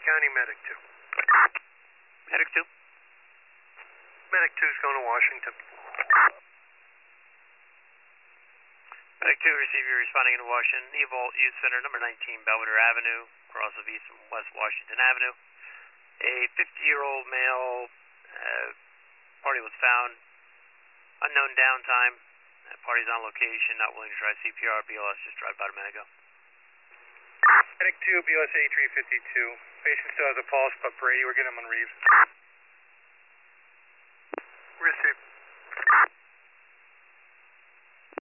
County, Medic 2. Medic 2? Medic 2's going to Washington. Medic 2, receive you responding into Washington. Evault Youth Center, number 19, Belvedere Avenue, cross of East and West Washington Avenue. A 50-year-old male, party was found. Unknown downtime. Party's on location, not willing to try CPR. BLS just drive by a minute ago. Medic 2, BLS 8352. Patient still has a pulse, but Brady, we're getting him on Reeves.